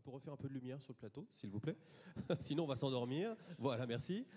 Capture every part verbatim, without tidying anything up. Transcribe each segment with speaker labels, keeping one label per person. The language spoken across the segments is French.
Speaker 1: peut refaire un peu de lumière sur le plateau, s'il vous plaît. Sinon, on va s'endormir. Voilà, merci.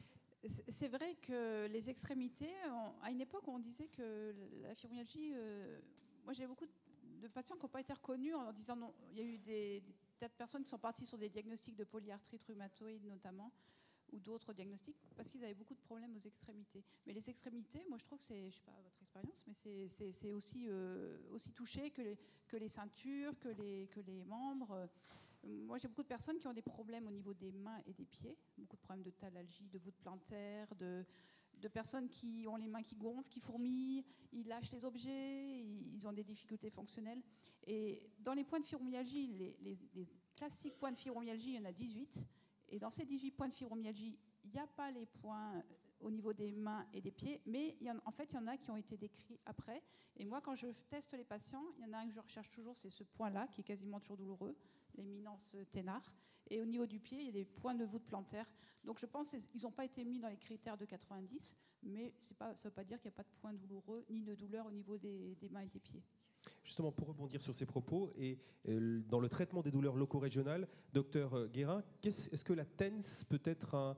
Speaker 2: C'est vrai que les extrémités, à une époque, on disait que la fibromyalgie... Euh, moi, j'ai beaucoup de patients qui n'ont pas été reconnus en disant non. Il y a eu des, des tas de personnes qui sont parties sur des diagnostics de polyarthrite rhumatoïde, notamment, ou d'autres diagnostics, parce qu'ils avaient beaucoup de problèmes aux extrémités. Mais les extrémités, moi, je trouve que c'est, je ne sais pas votre expérience, mais c'est, c'est, c'est aussi, euh, aussi touché que les, que les ceintures, que les, que les membres. Moi, j'ai beaucoup de personnes qui ont des problèmes au niveau des mains et des pieds, beaucoup de problèmes de thalalgie, de voûte plantaire, de, de personnes qui ont les mains qui gonflent, qui fourmillent, ils lâchent les objets, ils ont des difficultés fonctionnelles. Et dans les points de fibromyalgie, les, les, les classiques points de fibromyalgie, il y en a dix-huit. Et dans ces dix-huit points de fibromyalgie, il n'y a pas les points au niveau des mains et des pieds, mais il y en, en fait, il y en a qui ont été décrits après. Et moi, quand je teste les patients, il y en a un que je recherche toujours, c'est ce point-là, qui est quasiment toujours douloureux, l'éminence ténare. Et au niveau du pied, il y a des points de voûte plantaire. Donc je pense qu'ils n'ont pas été mis dans les critères de quatre-vingt-dix, mais c'est pas, ça ne veut pas dire qu'il n'y a pas de points douloureux, ni de douleur au niveau des, des mains et des pieds.
Speaker 1: Justement, pour rebondir sur ces propos, et euh, dans le traitement des douleurs loco-régionales, docteur Guérin, est-ce, est-ce que la T E N S peut être un,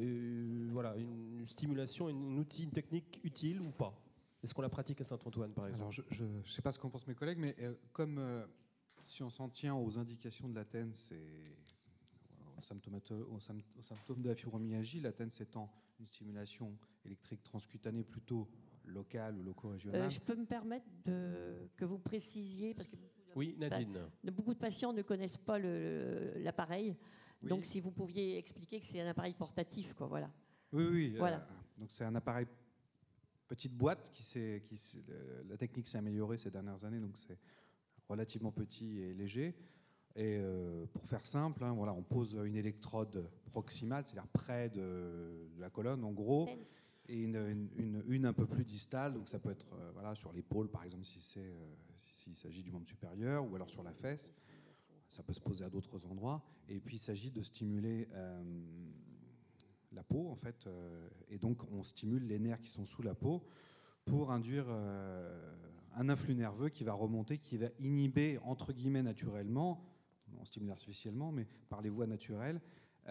Speaker 1: euh, voilà, une stimulation, un outil, une technique utile ou pas? Est-ce qu'on la pratique à Saint-Antoine, par exemple?
Speaker 3: Alors, je ne sais pas ce qu'en pensent mes collègues, mais euh, comme euh, si on s'en tient aux indications de la T E N S et aux symptômes, aux symptômes de la fibromyalgie, la T E N S étant une stimulation électrique transcutanée plutôt locale ou loco-régionale.
Speaker 4: Euh, je peux me permettre de, que vous précisiez, parce que
Speaker 1: oui, Nadine.
Speaker 4: Bah, beaucoup de patients ne connaissent pas le, l'appareil, oui. Donc si vous pouviez expliquer que c'est un appareil portatif, quoi, voilà.
Speaker 3: Oui, oui.
Speaker 4: Voilà.
Speaker 3: Euh, donc c'est un appareil petite boîte qui s'est, qui s'est, la technique s'est améliorée ces dernières années, donc c'est relativement petit et léger. Et euh, pour faire simple, hein, voilà, on pose une électrode proximale, c'est-à-dire près de, de la colonne, en gros. Tense. Et une, une, une, une un peu plus distale, donc ça peut être euh, voilà, sur l'épaule, par exemple, si c'est, euh, s'il s'agit du membre supérieur, ou alors sur la fesse. Ça peut se poser à d'autres endroits. Et puis, il s'agit de stimuler euh, la peau, en fait. Euh, et donc, on stimule les nerfs qui sont sous la peau pour induire euh, un influx nerveux qui va remonter, qui va inhiber, entre guillemets, naturellement, on stimule artificiellement, mais par les voies naturelles,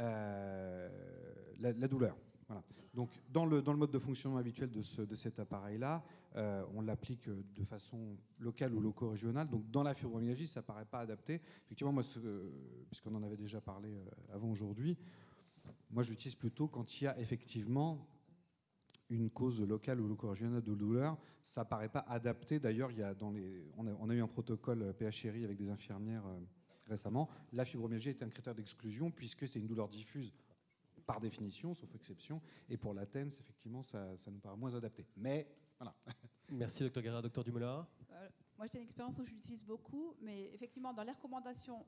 Speaker 3: euh, la, la douleur. Voilà. Donc, dans le, dans le mode de fonctionnement habituel de, ce, de cet appareil-là, euh, on l'applique de façon locale ou loco-régionale. Donc, dans la fibromyalgie, ça ne paraît pas adapté. Effectivement, moi, ce, euh, puisqu'on en avait déjà parlé euh, avant aujourd'hui, moi, je l'utilise plutôt quand il y a effectivement une cause locale ou loco-régionale de douleur. Ça ne paraît pas adapté. D'ailleurs, il y a dans les, on, a, on a eu un protocole P H R I avec des infirmières euh, récemment. La fibromyalgie est un critère d'exclusion puisque c'est une douleur diffuse par définition, sauf exception. Et pour la T E N S, effectivement, ça, ça nous paraît moins adapté. Mais voilà.
Speaker 1: Merci, docteur Guérin. Docteur Dumoulin.
Speaker 2: euh, Moi, j'ai une expérience où je l'utilise beaucoup, mais effectivement, dans les recommandations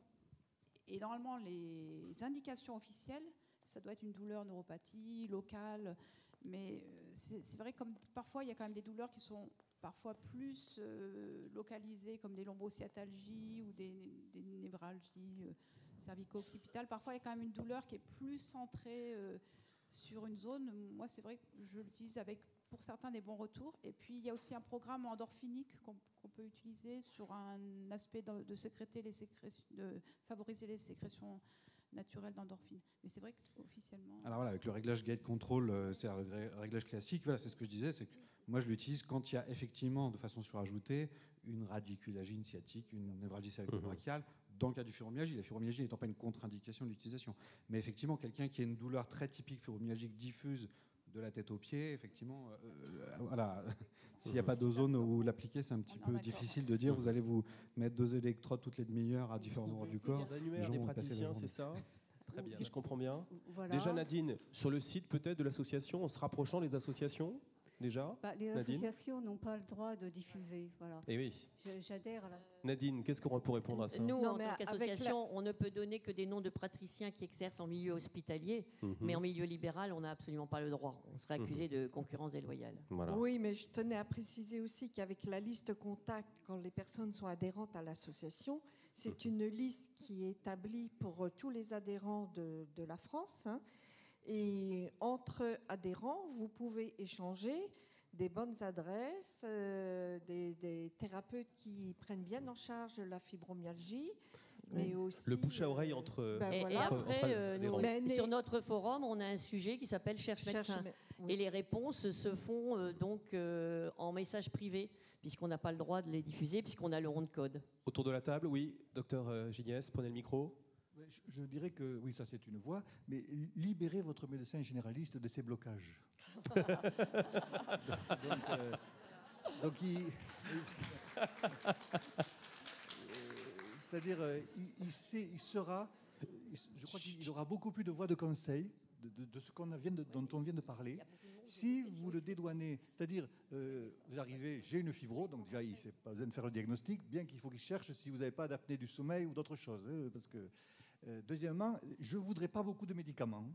Speaker 2: et normalement les indications officielles, ça doit être une douleur neuropathie locale. Mais c'est, c'est vrai que comme parfois, il y a quand même des douleurs qui sont parfois plus euh, localisées, comme des lombosciatalgies ou des, des névralgies euh, cervico-occipitales. Parfois, il y a quand même une douleur qui est plus centrée euh, sur une zone. Moi, c'est vrai que je l'utilise avec, pour certains, des bons retours. Et puis, il y a aussi un programme endorphinique qu'on, qu'on peut utiliser sur un aspect de, de sécréter les sécrétions, de favoriser les sécrétions naturel d'endorphine. Mais c'est vrai qu'officiellement...
Speaker 3: Alors voilà, avec le réglage gate control, euh, c'est un réglage classique. Voilà, c'est ce que je disais, c'est que moi je l'utilise quand il y a effectivement, de façon surajoutée, une radiculagine sciatique, une névralgie cervico-brachiale, dans le cas du fibromyalgie. La fibromyalgie n'étant pas une contre-indication de l'utilisation. Mais effectivement, quelqu'un qui a une douleur très typique fibromyalgique diffuse de la tête aux pieds, effectivement, euh, voilà. S'il n'y a pas de zone où l'appliquer, c'est un petit peu difficile de dire vous allez vous mettre deux électrodes toutes les demi-heures à différents endroits du corps.
Speaker 1: D'annuaire des praticiens, c'est ça? Très bien, si je comprends bien.
Speaker 5: Voilà.
Speaker 1: Déjà, Nadine, sur le site peut-être de l'association, en se rapprochant des associations, déjà
Speaker 5: bah, Les
Speaker 1: Nadine
Speaker 5: associations n'ont pas le droit de diffuser. Voilà.
Speaker 1: Et oui.
Speaker 5: Je, j'adhère à la...
Speaker 1: Nadine, qu'est-ce qu'on peut répondre à ça?
Speaker 4: Nous,
Speaker 5: non,
Speaker 4: en tant qu'association, la... on ne peut donner que des noms de praticiens qui exercent en milieu hospitalier, mm-hmm. mais en milieu libéral, on n'a absolument pas le droit. On serait accusé mm-hmm. de concurrence déloyale.
Speaker 6: Voilà. Oui, mais je tenais à préciser aussi qu'avec la liste contact, quand les personnes sont adhérentes à l'association, c'est mm-hmm. une liste qui est établie pour tous les adhérents de, de la France. Hein, et entre adhérents, vous pouvez échanger des bonnes adresses, euh, des, des thérapeutes qui prennent bien en charge la fibromyalgie, mais aussi
Speaker 1: le bouche à oreille
Speaker 6: euh,
Speaker 1: entre.
Speaker 6: ben
Speaker 4: Et, et
Speaker 6: voilà.
Speaker 1: entre-
Speaker 4: après,
Speaker 1: entre
Speaker 4: euh, nous,
Speaker 1: adhérents.
Speaker 6: Mais-
Speaker 4: sur notre forum, on a un sujet qui s'appelle Cherche
Speaker 6: Cherche-
Speaker 4: médecin.
Speaker 6: oui.
Speaker 4: Et les réponses se font euh, donc euh, en message privé, puisqu'on n'a pas le droit de les diffuser, puisqu'on a le rond de code.
Speaker 1: Autour de la table, oui, docteur euh, Gignaès, prenez le micro.
Speaker 7: Ouais, Je, je dirais que oui, ça c'est une voie, mais libérez votre médecin généraliste de ses blocages. donc, euh, donc il, il- euh, c'est-à-dire, euh, il, il sait, il sera, il- je crois qu'il aura beaucoup plus de voix de conseil de, de- de ce qu'on vient de- dont on vient de parler. Si vous le dédouanez, c'est-à-dire, euh, vous arrivez, j'ai une fibro, donc déjà, il n'a pas besoin de faire le diagnostic, bien qu'il faut qu'il cherche si vous n'avez pas d'apnée du sommeil ou d'autres choses. hein, parce que, euh, deuxièmement, je ne voudrais pas beaucoup de médicaments.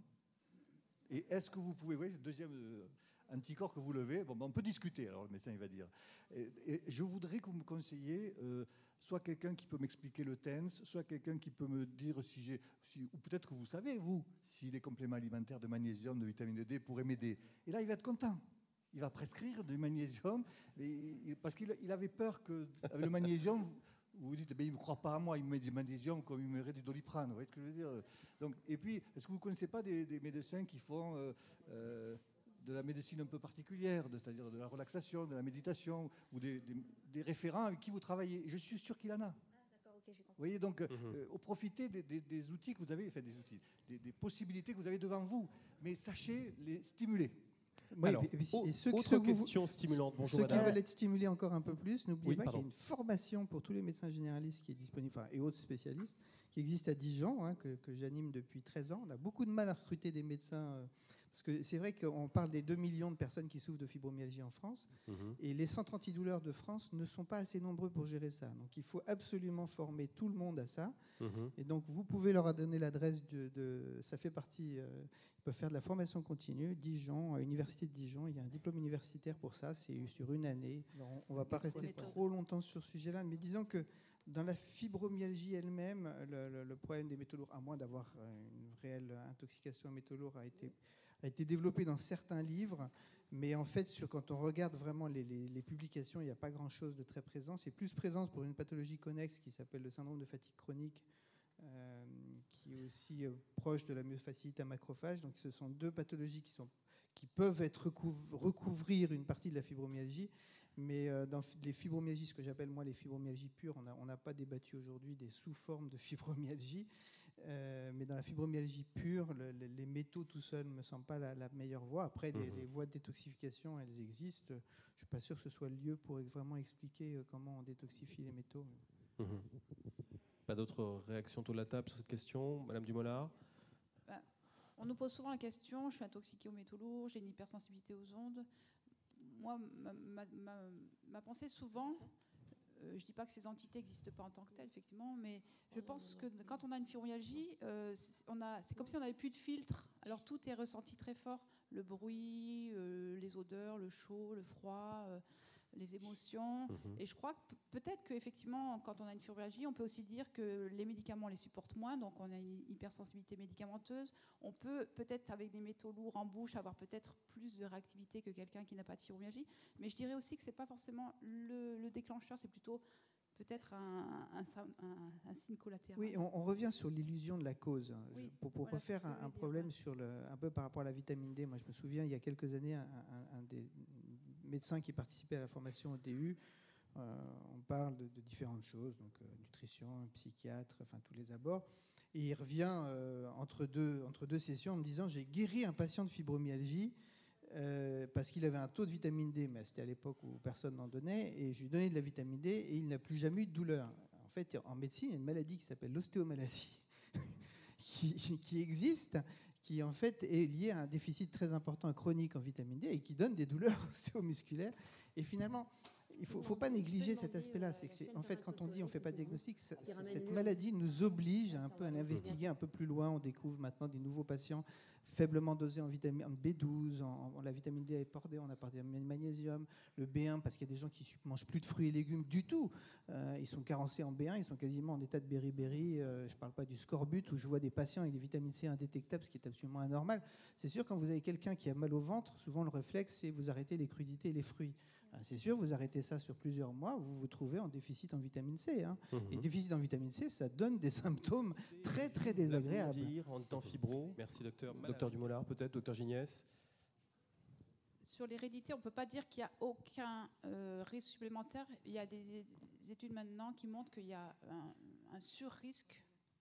Speaker 7: Et est-ce que vous pouvez, vous voyez, ce deuxième euh, anticorps que vous levez, bon, ben, on peut discuter, alors le médecin il va dire. Et, et je voudrais que vous me conseilliez euh, soit quelqu'un qui peut m'expliquer le T E N S, soit quelqu'un qui peut me dire si j'ai, si, ou peut-être que vous savez, vous, si les compléments alimentaires de magnésium, de vitamine D pourraient m'aider. Et là, il va être content. Il va prescrire du magnésium, et- et- parce qu'il il avait peur qu'avec le magnésium, vous vous vous dites, eh bien, il ne me croit pas à moi, il me met du magnésium comme il me mettrait du doliprane. Vous voyez ce que je veux dire? Donc, et puis, est-ce que vous ne connaissez pas des, des médecins qui font euh, euh, de la médecine un peu particulière, de- c'est-à-dire de la relaxation, de la méditation, ou des, des- des référents avec qui vous travaillez? Je suis sûr qu'il en a. Vous voyez, donc, euh, euh, profitez des, des- des outils que vous avez, enfin des outils, des, des possibilités que vous avez devant vous, mais sachez les stimuler.
Speaker 8: Oui,
Speaker 1: Alors,
Speaker 8: et puis-
Speaker 1: au-
Speaker 8: et ceux,
Speaker 1: autre
Speaker 8: ceux que vous-
Speaker 1: question stimulante. Bonjour
Speaker 8: ceux qui
Speaker 1: madame.
Speaker 8: veulent être stimulés encore un peu plus, n'oubliez
Speaker 1: Oui,
Speaker 8: pas qu'il y a
Speaker 1: pardon.
Speaker 8: une formation pour tous les médecins généralistes qui est disponible, enfin, et autres spécialistes, qui existe à Dijon, hein, que, que j'anime depuis treize ans. On a beaucoup de mal à recruter des médecins, euh, parce que c'est vrai qu'on parle des deux millions de personnes qui souffrent de fibromyalgie en France,
Speaker 1: Mhm.
Speaker 8: et les centres antidouleurs de France ne sont pas assez nombreux pour gérer ça. Donc il faut absolument former tout le monde à ça.
Speaker 1: Mhm.
Speaker 8: Et donc, vous pouvez leur donner l'adresse de, de- ça fait partie. euh, ils peuvent faire de la formation continue. Dijon, euh, Université de Dijon, il y a un diplôme universitaire pour ça. C'est sur une année. Alors, on ne va pas rester trop longtemps sur ce sujet-là, mais disons que dans la fibromyalgie elle-même, le, le- le problème des métaux lourds, à moins d'avoir euh, une réelle intoxication en métaux lourds, a été, a été développé dans certains livres. Mais en fait, sur, quand on regarde vraiment les, les- les publications, il n'y a pas grand-chose de très présent. C'est plus présent pour une pathologie connexe qui s'appelle le syndrome de fatigue chronique, euh, qui est aussi euh, proche de la myofasciite à macrophage. Donc ce sont deux pathologies qui, sont, qui peuvent être recouv- recouvrir une partie de la fibromyalgie. Mais euh, dans les fibromyalgies, ce que j'appelle moi les fibromyalgies pures, on n'a on n'a pas débattu aujourd'hui des sous-formes de fibromyalgie. Euh, mais dans la fibromyalgie pure, le- le- les métaux tout seuls ne me semblent pas la, la meilleure voie. Après, les,
Speaker 1: Mhm.
Speaker 8: les voies de détoxification, elles existent. Je ne suis pas sûr que ce soit le lieu pour vraiment expliquer euh, comment on détoxifie les métaux.
Speaker 1: Mhm. Pas d'autres réactions autour de la table sur cette question, Madame Dumolard?
Speaker 2: On nous pose souvent la question, je suis intoxiquée aux métaux lourds, j'ai une hypersensibilité aux ondes. Moi, ma, ma- ma- ma pensée souvent, euh, je ne dis pas que ces entités n'existent pas en tant que telles, effectivement, mais je pense que quand on a une fibromyalgie, euh, c'est on a- c'est comme si on n'avait plus de filtre. Alors tout est ressenti très fort, le bruit, euh, les odeurs, le chaud, le froid, euh, les émotions.
Speaker 1: Mhm.
Speaker 2: Et je crois que p- peut-être qu'effectivement, quand on a une fibromyalgie, on peut aussi dire que les médicaments les supportent moins, donc on a une hypersensibilité médicamenteuse. On peut peut-être, avec des métaux lourds en bouche, avoir peut-être plus de réactivité que quelqu'un qui n'a pas de fibromyalgie. Mais je dirais aussi que ce n'est pas forcément le, le déclencheur, c'est plutôt peut-être un, un, un- un signe collatéral.
Speaker 8: Oui, on, on revient sur l'illusion de la cause.
Speaker 2: Oui,
Speaker 8: Je- pour pour
Speaker 2: voilà,
Speaker 8: refaire
Speaker 2: c'est ce que
Speaker 8: un,
Speaker 2: je voulais
Speaker 8: un
Speaker 2: dire,
Speaker 8: problème
Speaker 2: ouais.
Speaker 8: sur le, un peu par rapport à la vitamine D. Moi, je me souviens, il y a quelques années, un, un- un des médecins qui participait à la formation au D U, euh, on parle de, de différentes choses, donc euh, nutrition, psychiatre, enfin tous les abords. Et il revient euh, entre, deux, entre deux sessions en me disant, j'ai guéri un patient de fibromyalgie euh, parce qu'il avait un taux de vitamine D, mais c'était à l'époque où personne n'en donnait, et je lui ai donné de la vitamine D et il n'a plus jamais eu de douleur. En fait, en médecine, il y a une maladie qui s'appelle l'ostéomalacie qui, qui existe, qui en fait est liée à un déficit très important chronique en vitamine D et qui donne des douleurs ostéomusculaires. Et finalement, il ne faut, faut pas négliger cet aspect-là. C'est que c'est, en fait, quand on dit on ne fait pas de diagnostic, ça- cette maladie nous oblige un peu à l'investiguer un peu plus loin. On découvre maintenant des nouveaux patients faiblement dosés en vitamine B douze, en, en- la vitamine D est bordée, on a parlé de magnésium, le B un, parce qu'il y a des gens qui ne mangent plus de fruits et légumes du tout. Euh, ils sont carencés en B un, ils sont quasiment en état de beriberi. Euh, je ne parle pas du scorbut, où je vois des patients avec des vitamines C indétectables, ce qui est absolument anormal. C'est sûr, quand vous avez quelqu'un qui a mal au ventre, souvent le réflexe, c'est vous arrêtez les crudités et les fruits. C'est sûr, vous arrêtez ça sur plusieurs mois, vous vous trouvez en déficit en vitamine C. Hein. Mmh. Et déficit en vitamine C, ça donne des symptômes très très désagréables.
Speaker 1: En temps fibro. Merci docteur. Docteur Dumoulard, peut-être, docteur Gignès.
Speaker 2: Sur l'hérédité, on ne peut pas dire qu'il n'y a aucun euh, risque supplémentaire. Il y a des, des études maintenant qui montrent qu'il y a un, un sur-risque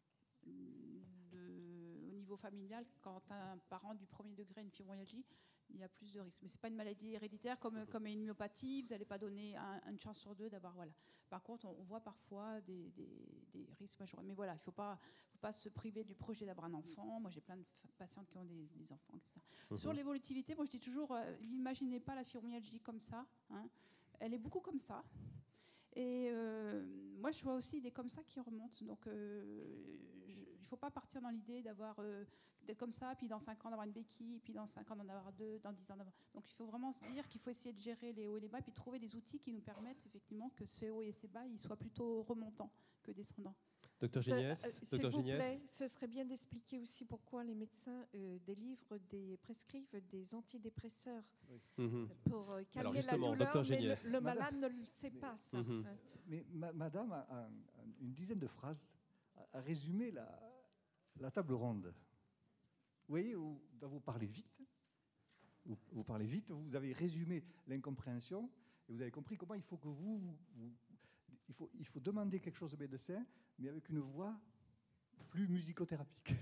Speaker 2: de, au niveau familial. Quand un parent du premier degré a une fibromyalgie, il y a plus de risques. Mais ce n'est pas une maladie héréditaire comme, comme une myopathie. Vous n'allez pas donner un, une chance sur deux d'avoir. Voilà. Par contre, on, on voit parfois des, des, des risques majeurs. Mais voilà, il ne faut pas, faut pas se priver du projet d'avoir un enfant. Moi, j'ai plein de patientes qui ont des, des enfants, et cetera. Mmh. Sur l'évolutivité, moi, je dis toujours, euh, n'imaginez pas la fibromyalgie comme ça. Hein. Elle est beaucoup comme ça. Et euh, moi, je vois aussi des comme ça qui remontent. Donc, euh, je, il ne faut pas partir dans l'idée d'avoir, euh, d'être comme ça, puis dans cinq ans d'avoir une béquille, puis dans cinq ans d'en avoir deux, dans dix ans d'avoir... Donc, il faut vraiment se dire qu'il faut essayer de gérer les hauts et les bas, puis trouver des outils qui nous permettent effectivement que ces hauts et ces bas, ils soient plutôt remontants que descendants.
Speaker 1: Docteur Gignès,
Speaker 6: ce, euh, S'il vous plaît, ce serait bien d'expliquer aussi pourquoi les médecins euh, délivrent des, prescrivent des antidépresseurs oui. mmh. pour euh, calmer la douleur, mais le, le malade ne le sait pas, ça. Mmh.
Speaker 7: Hein. Mais ma, madame a, a une dizaine de phrases à résumer la, la table ronde. Vous voyez, vous, vous parlez vite, vous, vous parlez vite, vous avez résumé l'incompréhension, et vous avez compris comment il faut que vous, vous, vous il, faut, il faut demander quelque chose au médecin, mais avec une voix plus musicothérapique.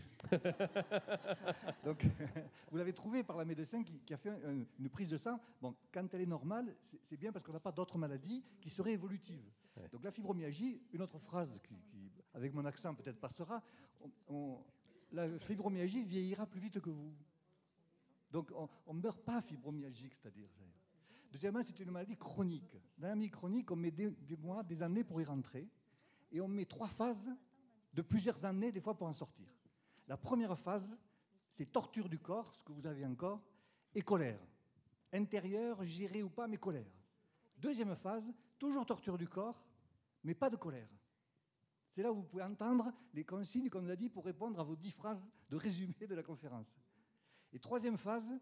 Speaker 7: Donc, vous l'avez trouvé par la médecin qui, qui a fait un, une prise de sang. Bon, quand elle est normale, c'est, c'est bien parce qu'on n'a pas d'autres maladies qui seraient évolutives. Ouais. Donc la fibromyalgie, une autre phrase qui, qui avec mon accent peut-être passera, on, on, la fibromyalgie vieillira plus vite que vous. Donc on ne meurt pas fibromyalgique, c'est-à-dire. Deuxièmement, c'est une maladie chronique. Dans la maladie chronique, on met des, des mois, des années pour y rentrer, et on met trois phases de plusieurs années, des fois, pour en sortir. La première phase, c'est torture du corps, ce que vous avez encore, et colère. Intérieure, gérée ou pas, mais colère. Deuxième phase, toujours torture du corps, mais pas de colère. C'est là où vous pouvez entendre les consignes qu'on nous a dit pour répondre à vos dix phrases de résumé de la conférence. Et troisième phase,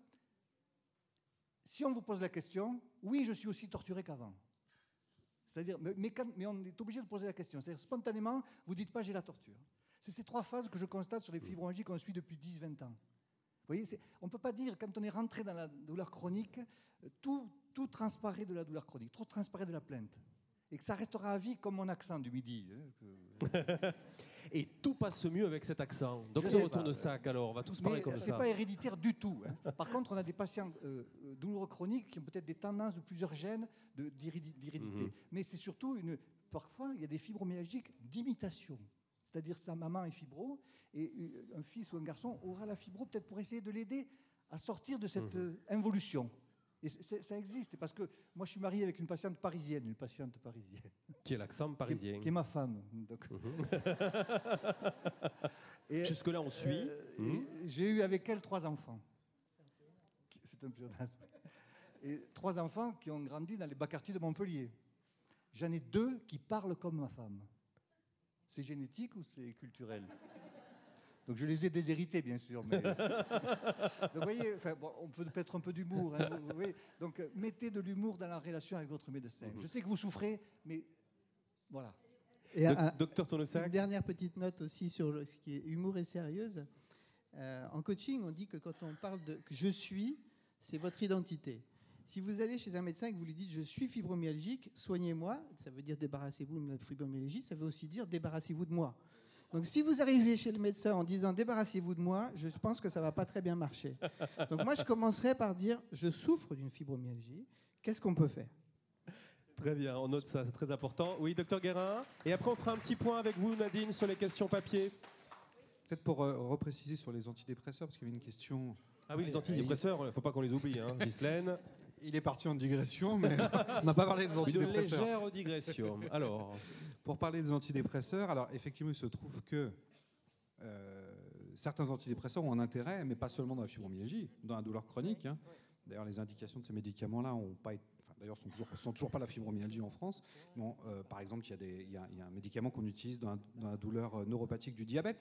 Speaker 7: si on vous pose la question, oui, je suis aussi torturé qu'avant. C'est-à-dire, mais, mais, mais on est obligé de poser la question. C'est-à-dire, spontanément, vous ne dites pas j'ai la torture. C'est ces trois phases que je constate sur les fibromyalgies qu'on suit depuis dix vingt ans. Vous voyez, c'est, on ne peut pas dire, quand on est rentré dans la douleur chronique, tout, tout transparaît de la douleur chronique, tout transparaît de la plainte. Et que ça restera à vie comme mon accent du midi. Hein, que...
Speaker 1: Et tout passe mieux avec cet accent. Docteur Tournesac, alors, on va tous parler
Speaker 7: mais
Speaker 1: comme
Speaker 7: c'est
Speaker 1: ça.
Speaker 7: C'est pas héréditaire du tout. Hein. Par contre, on a des patients euh, douloureux chroniques qui ont peut-être des tendances de plusieurs gènes de, d'hérédité. Mm-hmm. Mais c'est surtout, une, parfois, il y a des fibromyalgiques d'imitation. C'est-à-dire sa maman est fibro et un fils ou un garçon aura la fibro peut-être pour essayer de l'aider à sortir de cette mmh. involution. Et c'est, ça existe, parce que moi je suis marié avec une patiente parisienne, une patiente parisienne.
Speaker 1: Qui est l'accent parisien.
Speaker 7: Qui, qui est ma femme. Donc. Mmh.
Speaker 1: et, Jusque-là on suit.
Speaker 7: Euh, mmh. J'ai eu avec elle trois enfants. C'est un pléonasme. Et trois enfants qui ont grandi dans les bas quartiers de Montpellier. J'en ai deux qui parlent comme ma femme. C'est génétique ou c'est culturel? Donc je les ai déshérités, bien sûr. Mais... Donc vous voyez, enfin, bon, on peut mettre un peu d'humour. Hein, vous voyez. Donc mettez de l'humour dans la relation avec votre médecin. Mm-hmm. Je sais que vous souffrez, mais voilà.
Speaker 8: Et un,
Speaker 1: un, Docteur Tournesac.
Speaker 8: Une dernière petite note aussi sur le, ce qui est humour et sérieuse. Euh, en coaching, on dit que quand on parle de « je suis », c'est votre identité. Si vous allez chez un médecin et que vous lui dites « je suis fibromyalgique, soignez-moi », ça veut dire « débarrassez-vous de la fibromyalgie », ça veut aussi dire « débarrassez-vous de moi ». Donc si vous arrivez chez le médecin en disant « débarrassez-vous de moi », je pense que ça ne va pas très bien marcher. Donc moi, je commencerai par dire « je souffre d'une fibromyalgie, qu'est-ce qu'on peut faire ?»
Speaker 1: Très bien, on note ça, c'est très important. Oui, docteur Guérin. Et après, on fera un petit point avec vous, Nadine, sur les questions papier.
Speaker 3: Peut-être pour euh, repréciser sur les antidépresseurs, parce qu'il y avait une question...
Speaker 1: Ah oui, les antidépresseurs, il ne faut pas qu'on les oublie, hein. Ghislaine.
Speaker 3: Il est parti en digression, mais on n'a pas parlé des antidépresseurs.
Speaker 1: Une légère digression. Alors,
Speaker 3: pour parler des antidépresseurs, alors effectivement, il se trouve que euh, certains antidépresseurs ont un intérêt, mais pas seulement dans la fibromyalgie, dans la douleur chronique. Hein. D'ailleurs, les indications de ces médicaments-là ont pas été, enfin, d'ailleurs, sont toujours, sont toujours pas la fibromyalgie en France. Bon, euh, par exemple, il y, a des, il, y a, il y a un médicament qu'on utilise dans la, dans la douleur neuropathique du diabète,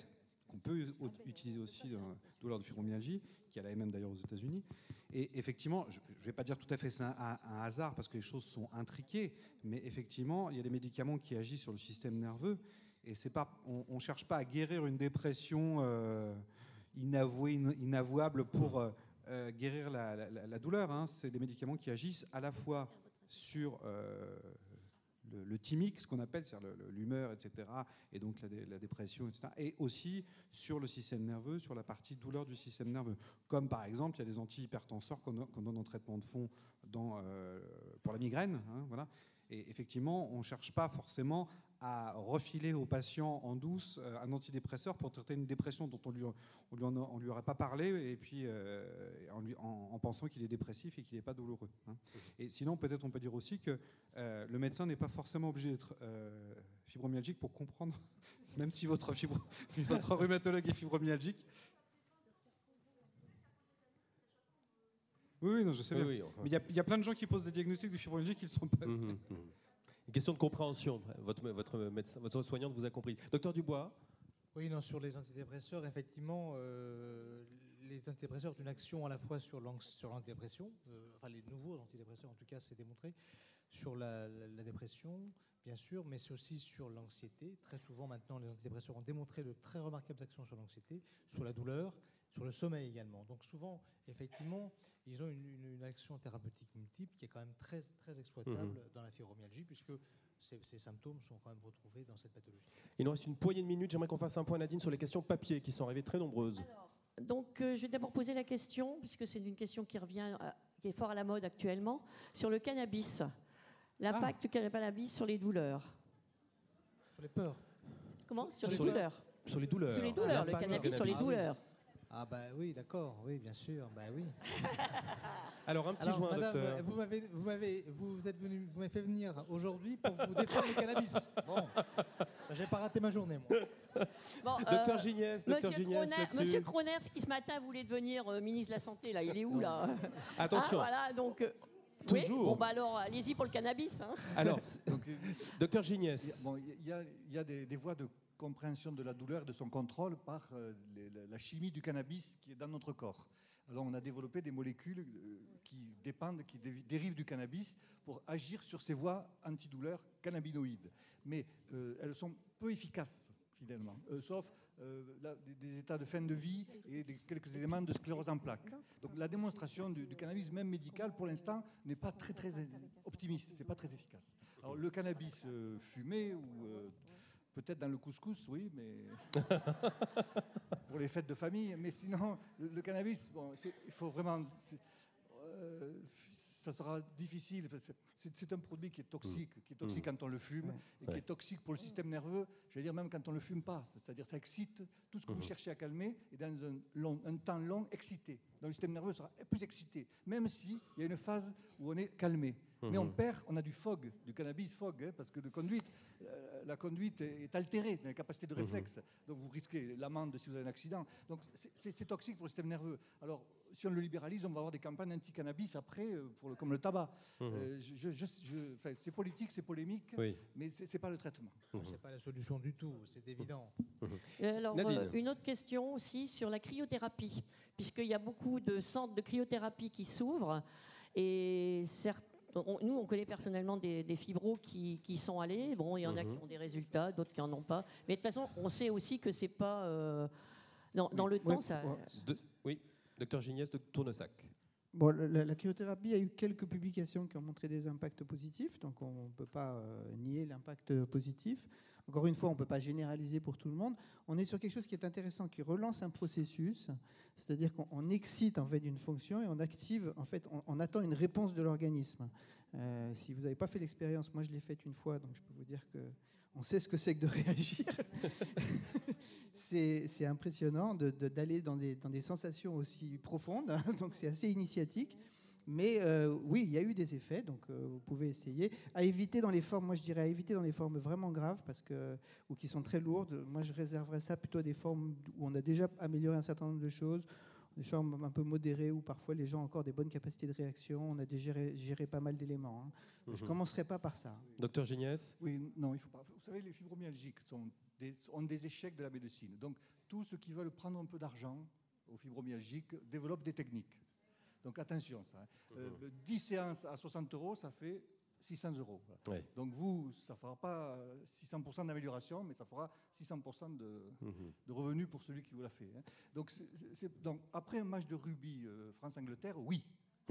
Speaker 3: qu'on peut utiliser aussi dans la douleur de fibromyalgie, qui est la même d'ailleurs aux États-Unis. Et effectivement, je ne vais pas dire tout à fait c'est un, un hasard parce que les choses sont intriquées, mais effectivement, il y a des médicaments qui agissent sur le système nerveux. Et c'est pas, on ne cherche pas à guérir une dépression euh, inavouée, inavouable pour euh, guérir la, la, la douleur. Hein. C'est des médicaments qui agissent à la fois sur euh, le, le thymique, ce qu'on appelle, c'est-à-dire l'humeur, et cetera, et donc la, la dépression, et cetera, et aussi sur le système nerveux, sur la partie douleur du système nerveux. Comme par exemple, il y a des antihypertenseurs qu'on qu'on donne en traitement de fond dans, euh, pour la migraine. Hein, voilà. Et effectivement, on ne cherche pas forcément à refiler au patient en douce un antidépresseur pour traiter une dépression dont on lui, on lui, on lui aurait pas parlé, et puis euh, en, lui, en, en pensant qu'il est dépressif et qu'il n'est pas douloureux. Hein. Et sinon, peut-être on peut dire aussi que euh, le médecin n'est pas forcément obligé d'être euh, fibromyalgique pour comprendre, même si votre, fibro, votre rhumatologue est fibromyalgique. Oui, oui, non, je sais bien. Oui, oui, enfin. Mais il y, y a plein de gens qui posent des diagnostics de fibromyalgie qui ne sont pas.
Speaker 1: Mmh, mmh. Une question de compréhension. Votre, votre, médecin, votre soignante vous a compris. Docteur Dubois.
Speaker 9: Oui, non, sur les antidépresseurs, effectivement, euh, les antidépresseurs ont une action à la fois sur l'antidépression, euh, enfin les nouveaux antidépresseurs en tout cas, c'est démontré, sur la, la, la dépression, bien sûr, mais c'est aussi sur l'anxiété. Très souvent maintenant, les antidépresseurs ont démontré de très remarquables actions sur l'anxiété, sur la douleur, sur le sommeil également. Donc souvent, effectivement, ils ont une, une, une action thérapeutique multiple qui est quand même très, très exploitable mmh. dans la fibromyalgie, puisque ces, ces symptômes sont quand même retrouvés dans cette pathologie.
Speaker 1: Il nous reste une poignée de minutes. J'aimerais qu'on fasse un point, Nadine, sur les questions papier qui sont arrivées très nombreuses.
Speaker 4: Alors, donc, euh, je vais d'abord poser la question, puisque c'est une question qui revient, à, qui est fort à la mode actuellement, sur le cannabis. L'impact ah. du cannabis sur les douleurs.
Speaker 9: Sur les peurs.
Speaker 4: Comment ? Sur,
Speaker 1: sur
Speaker 4: les
Speaker 1: les
Speaker 4: douleurs.
Speaker 1: Sur les douleurs.
Speaker 4: Sur les douleurs, le cannabis sur les douleurs.
Speaker 9: Ah bah oui, d'accord, oui, bien sûr, bah oui.
Speaker 1: Alors un petit
Speaker 9: Alors,
Speaker 1: joint,
Speaker 9: madame,
Speaker 1: docteur.
Speaker 9: Vous m'avez, vous m'avez, vous êtes venu, vous m'avez fait venir aujourd'hui pour vous défendre le cannabis. Bon, bah, j'ai pas raté ma journée, moi.
Speaker 4: Bon,
Speaker 1: docteur
Speaker 4: euh,
Speaker 1: Gignès, docteur Gignès,
Speaker 4: Monsieur Croners, qui ce matin voulait devenir euh, ministre de la Santé, là, il est où là ?
Speaker 1: Attention.
Speaker 4: Ah, voilà, donc. Euh,
Speaker 1: Toujours.
Speaker 4: Oui, bon bah alors, allez-y pour le cannabis. Hein.
Speaker 1: Alors, donc, docteur Gignès.
Speaker 7: Il bon, y a, il y a des, des voies de compréhension de la douleur et de son contrôle par euh, les, la, la chimie du cannabis qui est dans notre corps. Alors on a développé des molécules euh, qui dépendent, qui dé- dérivent du cannabis pour agir sur ces voies antidouleurs cannabinoïdes. Mais euh, elles sont peu efficaces finalement, euh, sauf euh, là, des, des états de fin de vie et des, quelques éléments de sclérose en plaques. Donc la démonstration du, du cannabis, même médical, pour l'instant, n'est pas très, très optimiste, c'est pas très efficace. Alors le cannabis euh, fumé ou euh, peut-être dans le couscous, oui, mais pour les fêtes de famille. Mais sinon, le, le cannabis, bon, il faut vraiment... Euh, ça sera difficile. C'est, c'est un produit qui est toxique, qui est toxique mmh. quand on le fume, et qui ouais. est toxique pour le système nerveux, je veux dire même quand on ne le fume pas. C'est-à-dire ça excite tout ce que mmh. vous cherchez à calmer, et dans un, long, un temps long, excité. Donc le système nerveux sera plus excité, même s'il y a une phase où on est calmé. Mmh. Mais on perd, on a du fog, du cannabis fog, hein, parce que de conduite, euh, la conduite est altérée dans la capacité de réflexe. Mmh. Donc vous risquez l'amende si vous avez un accident. Donc c'est, c'est, c'est toxique pour le système nerveux. Alors si on le libéralise, on va avoir des campagnes anti-cannabis après, pour le, comme le tabac. Mmh. Euh, je, je, je, enfin, c'est politique, c'est polémique, oui. mais ce n'est pas le traitement.
Speaker 9: Mmh. Ce n'est pas la solution du tout, c'est évident.
Speaker 4: Mmh. Alors, euh, une autre question aussi sur la cryothérapie, puisqu'il y a beaucoup de centres de cryothérapie qui s'ouvrent, et certes, on, nous, on connaît personnellement des, des fibros qui, qui sont allés. Bon, il y en mmh. a qui ont des résultats, d'autres qui n'en ont pas. Mais de toute façon, on sait aussi que ce n'est pas... Euh, dans, dans oui. le oui. temps, ça...
Speaker 1: De, oui. Docteur Gignès de Tournesac.
Speaker 8: Bon, la, la cryothérapie a eu quelques publications qui ont montré des impacts positifs, donc on ne peut pas euh, nier l'impact positif. Encore une fois, on ne peut pas généraliser pour tout le monde. On est sur quelque chose qui est intéressant, qui relance un processus, c'est-à-dire qu'on excite en fait une fonction et on active, en fait, on, on attend une réponse de l'organisme. Euh, si vous n'avez pas fait l'expérience, moi je l'ai faite une fois, donc je peux vous dire que on sait ce que c'est que de réagir. c'est, c'est impressionnant de, de, d'aller dans des, dans des sensations aussi profondes, hein, donc c'est assez initiatique. Mais euh, oui, il y a eu des effets, donc euh, vous pouvez essayer. À éviter dans les formes, moi je dirais à éviter dans les formes vraiment graves, parce que, ou qui sont très lourdes. Moi je réserverais ça plutôt à des formes où on a déjà amélioré un certain nombre de choses, des formes un peu modérées, où parfois les gens ont encore des bonnes capacités de réaction, on a déjà géré, géré pas mal d'éléments. Hein. Mm-hmm. Je ne commencerai pas par ça.
Speaker 1: Docteur Gignès ?
Speaker 7: Oui, non, il faut pas. Vous savez, les fibromyalgiques sont des, ont des échecs de la médecine. Donc tous ceux qui veulent prendre un peu d'argent aux fibromyalgiques développent des techniques. Donc attention, ça. Hein. Euh, dix séances à soixante euros, ça fait six cents euros. Voilà. Ouais. Donc vous, ça ne fera pas six cents pour cent d'amélioration, mais ça fera six cents pour cent de, mmh. de revenus pour celui qui vous l'a fait. Hein. Donc, c'est, c'est, donc après un match de rugby euh, France-Angleterre, oui.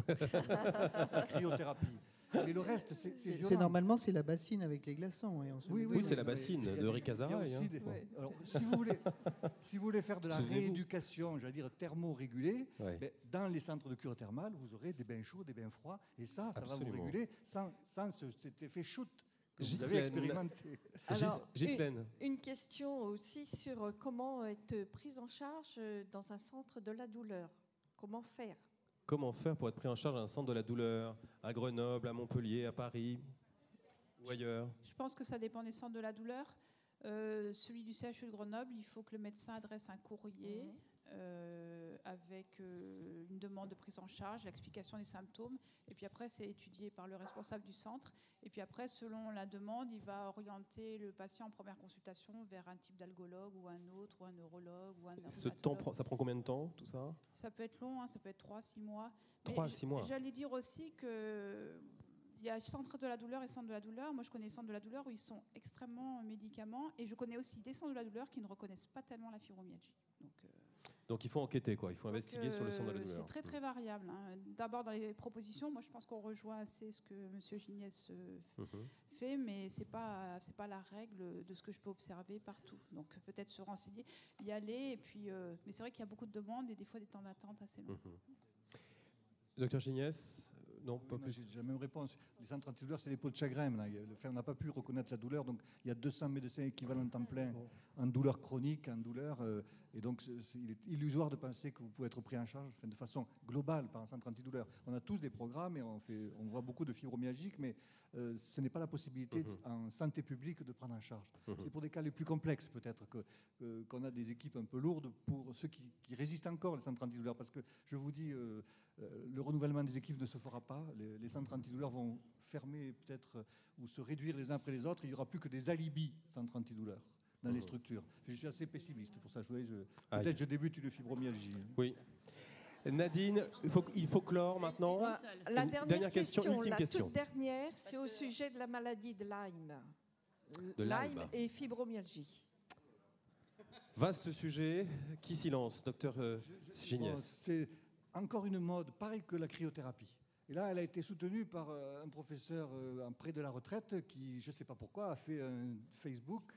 Speaker 7: Cryothérapie. Mais le reste, c'est, c'est,
Speaker 8: c'est, c'est normalement c'est la bassine avec les glaçons. Et on se
Speaker 1: oui, oui, oui, c'est la bassine de Rick Azaray. Hein.
Speaker 7: Des... Ouais. Alors, si vous voulez, si vous voulez faire de la rééducation, j'allais dire thermo-régulée, ouais. ben, dans les centres de cure thermale, vous aurez des bains chauds, des bains froids, et ça, ça Absolument. va vous réguler sans, sans ce, cet effet shoot que Ghislaine. Vous avez expérimenté.
Speaker 6: Alors, une, une question aussi sur comment être prise en charge dans un centre de la douleur. Comment faire ?
Speaker 1: Comment faire pour être pris en charge à un centre de la douleur, à Grenoble, à Montpellier, à Paris ou ailleurs ?
Speaker 2: Je pense que ça dépend des centres de la douleur. Euh, celui du C H U de Grenoble, il faut que le médecin adresse un courrier mmh. euh, avec euh, une demande de prise en charge, l'explication des symptômes. Et puis après, c'est étudié par le responsable du centre. Et puis après, selon la demande, il va orienter le patient en première consultation vers un type d'algologue ou un autre, ou un neurologue, ou un
Speaker 1: Ce temps, ça prend combien de temps, tout ça ?
Speaker 2: Ça peut être long, hein, ça peut être trois à six mois.
Speaker 1: trois à six mois.
Speaker 2: J'allais dire aussi que... Il y a centre de la douleur et centre de la douleur. Moi, je connais les centres de la douleur où ils sont extrêmement médicaments. Et je connais aussi des centres de la douleur qui ne reconnaissent pas tellement la fibromyalgie. Donc, euh...
Speaker 1: Donc il faut enquêter, quoi. Il faut Donc, investiguer euh, sur le centre de la douleur.
Speaker 2: C'est très, très variable. Hein. D'abord, dans les propositions, moi, je pense qu'on rejoint assez ce que M. Gignès euh, mm-hmm. fait, mais ce n'est pas, c'est pas la règle de ce que je peux observer partout. Donc peut-être se renseigner, y aller. Et puis, euh... mais c'est vrai qu'il y a beaucoup de demandes et des fois des temps d'attente assez longs.
Speaker 1: Mm-hmm. Docteur Gignès ? Non, pas
Speaker 7: oui,
Speaker 1: plus.
Speaker 7: J'ai, j'ai la même réponse. Les centres antidouleurs, c'est des pots de chagrin. Là. On n'a pas pu reconnaître la douleur. Donc, il y a deux cents médecins équivalents temps plein en douleur chronique, en douleur. Euh, et donc, c'est, c'est, il est illusoire de penser que vous pouvez être pris en charge enfin, de façon globale par un centre antidouleur. On a tous des programmes et on, fait, on voit beaucoup de fibromyalgiques, mais euh, ce n'est pas la possibilité mm-hmm. de, en santé publique de prendre en charge. Mm-hmm. C'est pour des cas les plus complexes, peut-être, que, euh, qu'on a des équipes un peu lourdes pour ceux qui, qui résistent encore, les centres antidouleurs. Parce que je vous dis, euh, euh, le renouvellement des équipes ne se fera pas. Les, les centres antidouleurs vont fermer peut-être ou se réduire les uns après les autres. Il n'y aura plus que des alibis centres antidouleurs dans mmh. les structures. Je suis assez pessimiste pour ça. Je, je, peut-être Aïe. je débute une fibromyalgie.
Speaker 1: Oui. Nadine, il faut, il faut clore maintenant.
Speaker 6: La dernière, dernière question, question ultime la question. toute dernière, c'est Parce au sujet de la maladie de Lyme.
Speaker 1: De
Speaker 6: Lyme, Lyme et fibromyalgie.
Speaker 1: Vaste sujet. Qui s'y-lance, docteur euh, Gignès?
Speaker 7: Bon, c'est encore une mode, pareil que la cryothérapie. Et là, elle a été soutenue par euh, un professeur euh, près de la retraite qui, je ne sais pas pourquoi, a fait un Facebook,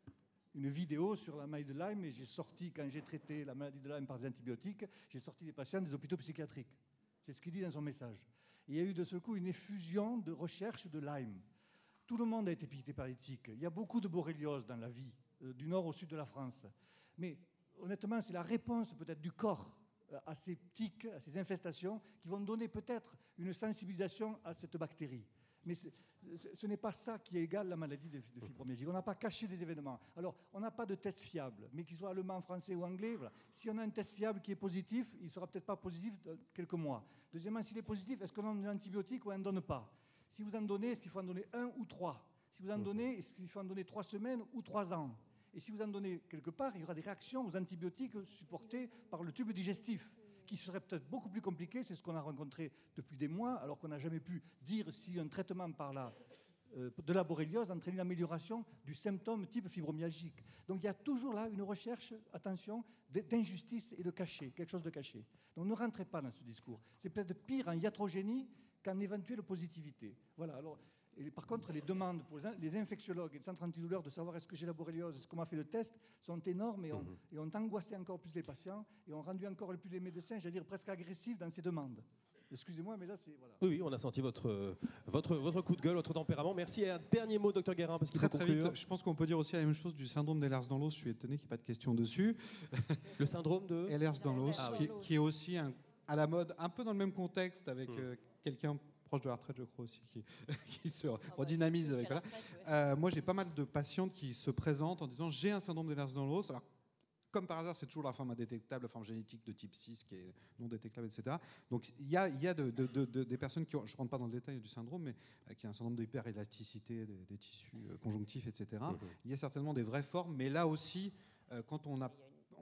Speaker 7: une vidéo sur la maladie de Lyme. Et j'ai sorti, quand j'ai traité la maladie de Lyme par des antibiotiques, j'ai sorti les patients des hôpitaux psychiatriques. C'est ce qu'il dit dans son message. Et il y a eu de ce coup une effusion de recherche de Lyme. Tout le monde a été piqué par les tiques. Il y a beaucoup de borréliose dans la vie, euh, du nord au sud de la France. Mais honnêtement, c'est la réponse peut-être du corps à ces tiques, à ces infestations, qui vont donner peut-être une sensibilisation à cette bactérie. Mais c'est, ce n'est pas ça qui égale la maladie de, de fibromyalgie. On n'a pas caché des événements. Alors, on n'a pas de test fiable, mais qu'il soit allemand, français ou anglais. Voilà. Si on a un test fiable qui est positif, il ne sera peut-être pas positif dans quelques mois. Deuxièmement, s'il est positif, est-ce qu'on donne un antibiotique ou on n'en donne pas? Si vous en donnez, est-ce qu'il faut en donner un ou trois? Si vous en donnez, est-ce qu'il faut en donner trois semaines ou trois ans? Et si vous en donnez quelque part, il y aura des réactions aux antibiotiques supportées par le tube digestif, qui serait peut-être beaucoup plus compliqué. C'est ce qu'on a rencontré depuis des mois, alors qu'on n'a jamais pu dire si un traitement par la, euh, de la borréliose entraîne une amélioration du symptôme type fibromyalgique. Donc il y a toujours là une recherche, attention, d'injustice et de caché, quelque chose de caché. Donc ne rentrez pas dans ce discours. C'est peut-être pire en iatrogénie qu'en éventuelle positivité. Voilà, alors... Et par contre, les demandes pour les infectiologues et les centres antidouleurs de savoir est-ce que j'ai la borréliose, est-ce qu'on m'a fait le test, sont énormes et ont, mmh. et ont angoissé encore plus les patients et ont rendu encore plus les médecins, j'allais dire, presque agressifs dans ces demandes. Excusez-moi, mais là, c'est... Voilà.
Speaker 1: Oui, oui, on a senti votre, votre, votre coup de gueule, votre tempérament. Merci. Et un dernier mot, docteur Guérin, parce qu'il
Speaker 3: très,
Speaker 1: faut
Speaker 3: très
Speaker 1: conclure.
Speaker 3: Vite, je pense qu'on peut dire aussi la même chose du syndrome d'Ehlers-Danlos. Je suis étonné qu'il n'y ait pas de question dessus.
Speaker 1: Le syndrome de
Speaker 3: Ehlers-Danlos, ah, oui. qui, qui est aussi un, à la mode, un peu dans le même contexte, avec mmh. euh, quelqu'un... proche de la retraite, je crois aussi, qui, qui se redynamise avec. Voilà. Euh, moi, j'ai pas mal de patientes qui se présentent en disant j'ai un syndrome d'Ehlers-Danlos. Alors, comme par hasard, c'est toujours la forme indétectable, la forme génétique de type six qui est non détectable, et cetera. Donc, il y a, y a de, de, de, de, des personnes qui ont, je ne rentre pas dans le détail du syndrome, mais euh, qui ont un syndrome d'hyperélasticité des, des tissus euh, conjonctifs, et cetera. Mm-hmm. Il y a certainement des vraies formes, mais là aussi, euh, quand on a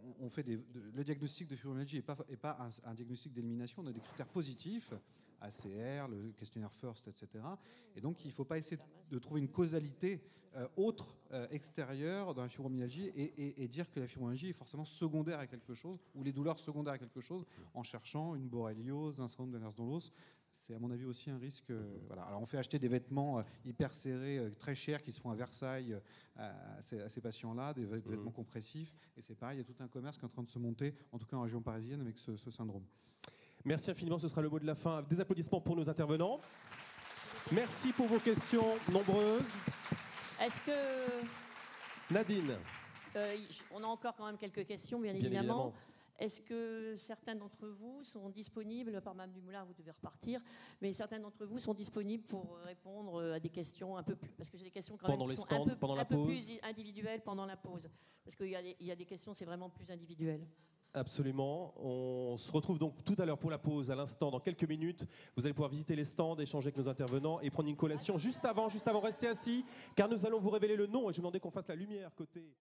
Speaker 3: on fait des, de, le diagnostic de fibromyalgie n'est pas, est pas un, un diagnostic d'élimination, on a des critères positifs, A C R, le questionnaire FIRST, et cetera. Et donc, il ne faut pas essayer de, de trouver une causalité euh, autre, euh, extérieure dans la fibromyalgie et, et, et dire que la fibromyalgie est forcément secondaire à quelque chose, ou les douleurs secondaires à quelque chose, en cherchant une borréliose, un syndrome d'Ehlers-Danlos. C'est à mon avis aussi un risque. Euh, voilà. Alors on fait acheter des vêtements euh, hyper serrés, euh, très chers, qui se font à Versailles euh, à ces, à ces patients-là, des, vêtements mmh. compressifs. Et c'est pareil, il y a tout un commerce qui est en train de se monter, en tout cas en région parisienne, avec ce, ce syndrome.
Speaker 1: Merci infiniment, ce sera le mot de la fin. Des applaudissements pour nos intervenants. Merci pour vos questions nombreuses.
Speaker 4: Est-ce que...
Speaker 1: Nadine.
Speaker 4: Euh, on a encore quand même quelques questions, bien, bien évidemment. évidemment. Est-ce que certains d'entre vous sont disponibles, par Mme Dumoulin, vous devez repartir, mais certains d'entre vous sont disponibles pour répondre à des questions un peu plus, parce que j'ai des questions quand
Speaker 1: pendant
Speaker 4: même
Speaker 1: les
Speaker 4: qui
Speaker 1: stands,
Speaker 4: sont un peu,
Speaker 1: pendant la
Speaker 4: un peu
Speaker 1: pause.
Speaker 4: plus individuelles pendant la pause, parce qu'il y a des, il y a des questions, c'est vraiment plus individuel.
Speaker 1: Absolument. On se retrouve donc tout à l'heure pour la pause, à l'instant, dans quelques minutes. Vous allez pouvoir visiter les stands, échanger avec nos intervenants et prendre une collation juste avant, juste avant, restez assis, car nous allons vous révéler le nom et je vais demander qu'on fasse la lumière côté...